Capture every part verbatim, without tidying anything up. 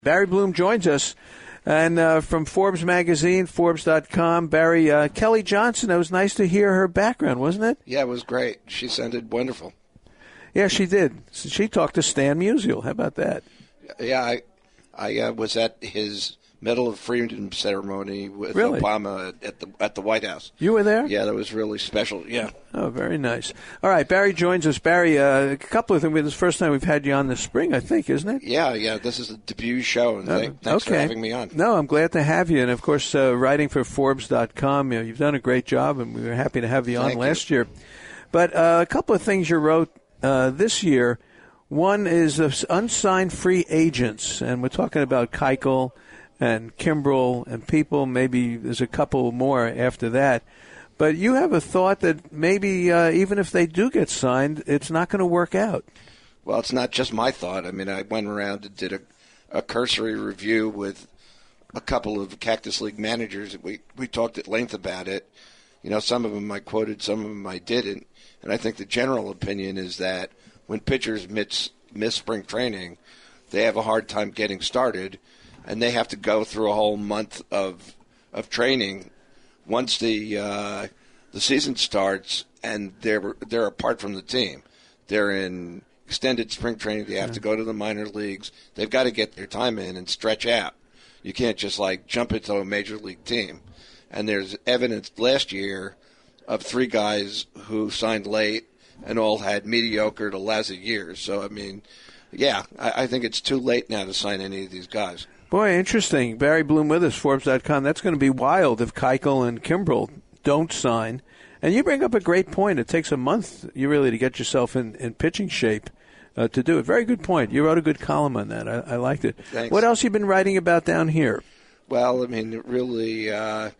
Barry Bloom joins us, and uh, from Forbes magazine, Forbes dot com. Barry, uh, Kelly Johnson, it was nice to hear her background, wasn't it? Yeah, it was great. She sounded wonderful. Yeah, she did. She talked to Stan Musial. How about that? Yeah, I, I uh, was at his Medal of Freedom ceremony with Really? Obama at the at the White House. You were there? Yeah, that was really special. Yeah. Oh, very nice. All right, Barry joins us. Barry, uh, a couple of things. This is the first time we've had you on this spring, I think, isn't it? Yeah, yeah. This is a debut show, and Uh, thank, thanks okay. for having me on. No, I'm glad to have you. And, of course, uh, writing for Forbes dot com, you know, you've done a great job, and we were happy to have you Thank on you. last year. But uh, a couple of things you wrote uh, this year. One is of unsigned free agents, and we're talking about Keuchel and Kimbrel and people. Maybe there's a couple more after that. But you have a thought that maybe uh, even if they do get signed, it's not going to work out. Well, it's not just my thought. I mean, I went around and did a, a cursory review with a couple of Cactus League managers. We we talked at length about it. You know, some of them I quoted, some of them I didn't. And I think the general opinion is that when pitchers miss, miss spring training, they have a hard time getting started, and they have to go through a whole month of of training once the uh, the season starts, and they're they're apart from the team. They're in extended spring training. They have yeah. to go to the minor leagues. They've got to get their time in and stretch out. You can't just like jump into a major league team. And there's evidence last year of three guys who signed late and all had mediocre to lousy years. So I mean, yeah, I, I think it's too late now to sign any of these guys. Boy, interesting. Barry Bloom with us, Forbes dot com. That's going to be wild if Keuchel and Kimbrel don't sign. And you bring up a great point. It takes a month, you really, to get yourself in, in pitching shape uh, to do it. Very good point. You wrote a good column on that. I, I liked it. Thanks. What else have you been writing about down here? Well, I mean, really, uh,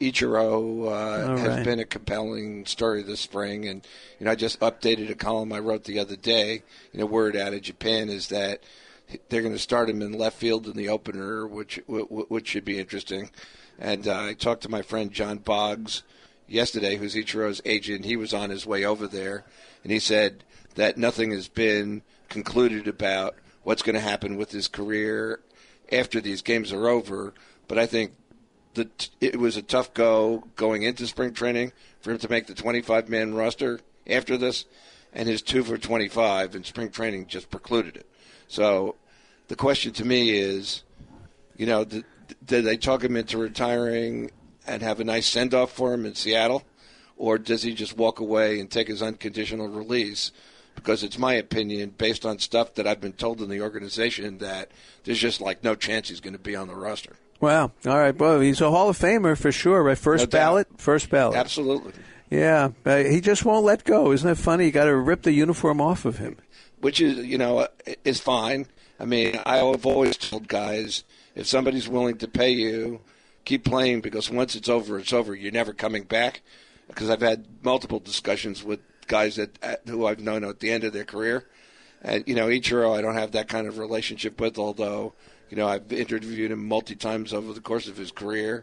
Ichiro uh, has right. been a compelling story this spring. And, you know, I just updated a column I wrote the other day. You know, word out of Japan is that they're going to start him in left field in the opener, which which should be interesting. And uh, I talked to my friend John Boggs yesterday, who's Ichiro's agent. He was on his way over there, and he said that nothing has been concluded about what's going to happen with his career after these games are over. But I think that it was a tough go going into spring training for him to make the twenty-five man roster after this, and his two for twenty-five in spring training just precluded it. So the question to me is, you know, did, did they talk him into retiring and have a nice send-off for him in Seattle, or does he just walk away and take his unconditional release? Because it's my opinion, based on stuff that I've been told in the organization, that there's just like no chance he's going to be on the roster. Wow. All right. Well, he's a Hall of Famer for sure, right? First No ballot? doubt. First ballot. Absolutely. Yeah. Uh, he just won't let go. Isn't that funny? You got to rip the uniform off of him. Which is, you know, is fine. I mean, I've always told guys, if somebody's willing to pay you, keep playing, because once it's over, it's over. You're never coming back. Because I've had multiple discussions with guys that who I've known at the end of their career. And, you know, Ichiro, I don't have that kind of relationship with, although, you know, I've interviewed him multi times over the course of his career.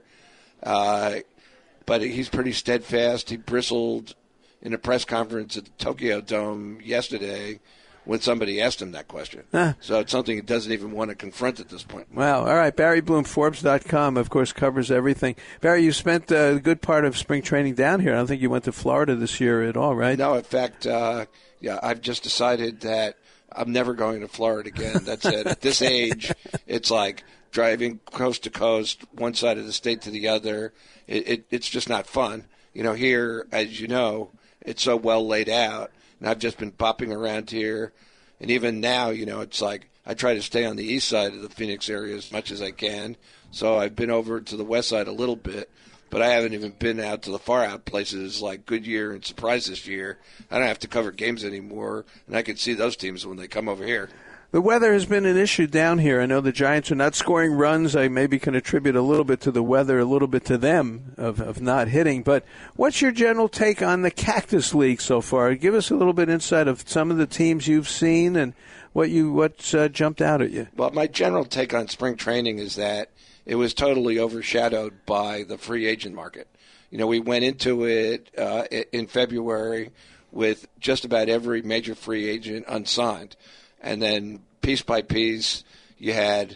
Uh, but he's pretty steadfast. He bristled in a press conference at the Tokyo Dome yesterday when somebody asked him that question. Huh. So it's something he doesn't even want to confront at this point. Wow. All right. Barry Bloom, Forbes dot com, of course, covers everything. Barry, you spent a good part of spring training down here. I don't think you went to Florida this year at all, right? No, in fact, uh, yeah, I've just decided that I'm never going to Florida again. That's it. At this age, it's like driving coast to coast, one side of the state to the other. It, it, it's just not fun. You know, here, as you know, it's so well laid out. And I've just been popping around here. And even now, you know, it's like I try to stay on the east side of the Phoenix area as much as I can. So I've been over to the west side a little bit. But I haven't even been out to the far out places like Goodyear and Surprise this year. I don't have to cover games anymore. And I can see those teams when they come over here. The weather has been an issue down here. I know the Giants are not scoring runs. I maybe can attribute a little bit to the weather, a little bit to them of, of not hitting. But what's your general take on the Cactus League so far? Give us a little bit insight of some of the teams you've seen and what you what's uh, jumped out at you. Well, my general take on spring training is that it was totally overshadowed by the free agent market. You know, we went into it uh, in February with just about every major free agent unsigned. And then piece by piece, you had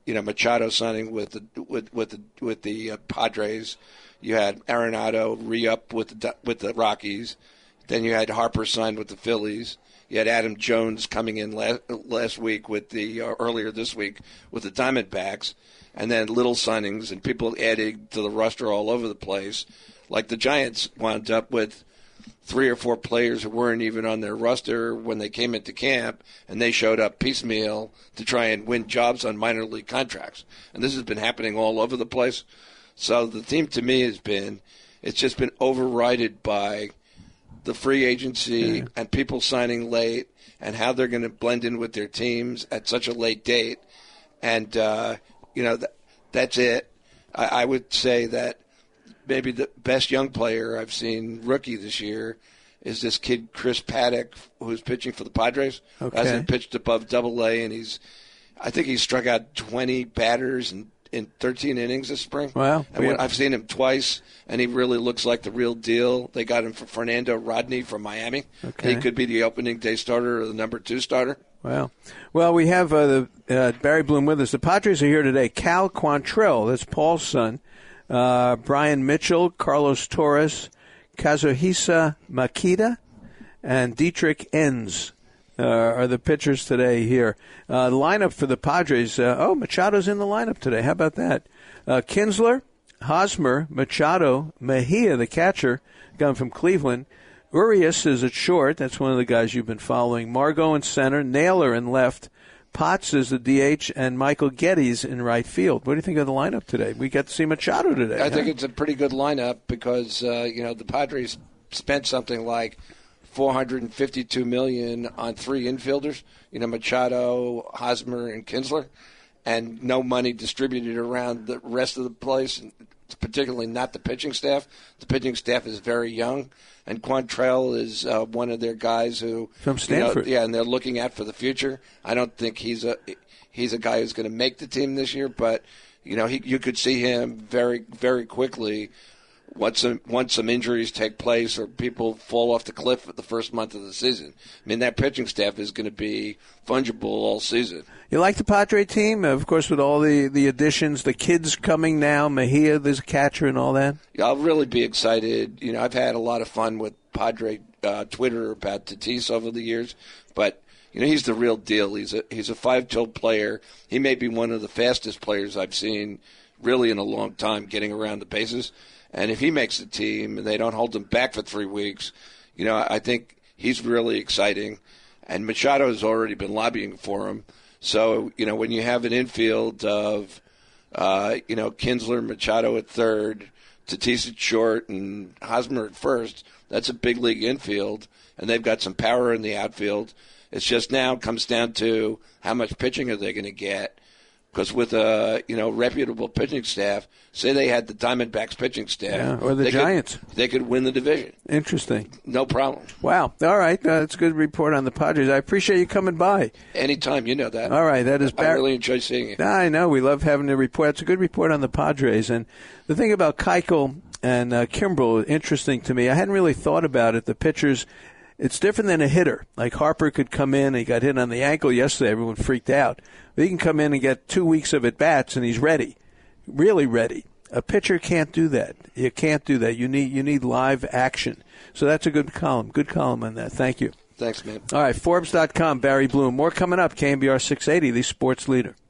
you know, Machado signing with the with with the with the uh, Padres. You had Arenado re-up with the with the Rockies. Then you had Harper signed with the Phillies. You had Adam Jones coming in last, last week with the uh, earlier this week with the Diamondbacks, and then little signings and people adding to the roster all over the place. Like the Giants wound up with three or four players who weren't even on their roster when they came into camp, and they showed up piecemeal to try and win jobs on minor league contracts. And this has been happening all over the place. So the theme to me has been, it's just been overridden by the free agency yeah. and people signing late and how they're going to blend in with their teams at such a late date. And, uh, you know, th- that's it. I-, I would say that maybe the best young player I've seen rookie this year is this kid Chris Paddock, who's pitching for the Padres. Okay. Hasn't pitched above Double A, and he's, I think he's struck out twenty batters and in thirteen innings this spring. Wow. And when, I've seen him twice, and he really looks like the real deal. They got him for Fernando Rodney from Miami. Okay. He could be the opening day starter or the number two starter. Wow. Well, we have uh, the uh, Barry Bloom with us. The Padres are here today. Cal Quantrill, that's Paul's son, uh, Brian Mitchell, Carlos Torres, Kazuhisa Makita, and Dietrich Enns. Uh, are the pitchers today here. Uh, the lineup for the Padres, uh, oh, Machado's in the lineup today. How about that? Uh, Kinsler, Hosmer, Machado, Mejia, the catcher, coming from Cleveland. Urias is at short. That's one of the guys you've been following. Margot in center, Naylor in left, Potts is the D H, and Michael Geddes in right field. What do you think of the lineup today? We got to see Machado today. I huh? think it's a pretty good lineup because, uh, you know, the Padres spent something like four hundred fifty-two million dollars on three infielders, you know, Machado, Hosmer, and Kinsler, and no money distributed around the rest of the place, particularly not the pitching staff. The pitching staff is very young, and Quantrill is uh, one of their guys who from Stanford. You know, yeah, and they're looking at for the future. I don't think he's a he's a guy who's going to make the team this year, but you know, he you could see him very very quickly. Once some, once some injuries take place or people fall off the cliff at the first month of the season. I mean, that pitching staff is going to be fungible all season. You like the Padre team? Of course, with all the, the additions, the kids coming now, Mejia, there's a catcher and all that. Yeah, I'll really be excited. You know, I've had a lot of fun with Padre uh, Twitter about Tatis over the years, but you know, he's the real deal. He's a he's a five-toed player. He may be one of the fastest players I've seen really in a long time getting around the bases. And if he makes the team and they don't hold him back for three weeks, you know, I think he's really exciting. And Machado has already been lobbying for him. So, you know, when you have an infield of, uh, you know, Kinsler, Machado at third, Tatis at short, and Hosmer at first, that's a big league infield. And they've got some power in the outfield. It's just now comes down to how much pitching are they going to get. Because with a you know reputable pitching staff, say they had the Diamondbacks pitching staff, yeah, or the they Giants, could, they could win the division. Interesting, no problem. Wow, all right, uh, that's a good report on the Padres. I appreciate you coming by. Anytime, you know that. All right, that is. Bar- I really enjoy seeing you. I know we love having the report. It's a good report on the Padres, and the thing about Keuchel and uh, Kimbrel, interesting to me. I hadn't really thought about it. The pitchers. It's different than a hitter. Like Harper could come in, he got hit on the ankle yesterday, everyone freaked out. But he can come in and get two weeks of at-bats, and he's ready, really ready. A pitcher can't do that. You can't do that. You need you need live action. So that's a good column. Good column on that. Thank you. Thanks, man. All right, Forbes dot com, Barry Bloom. More coming up, K M B R six eighty, the sports leader.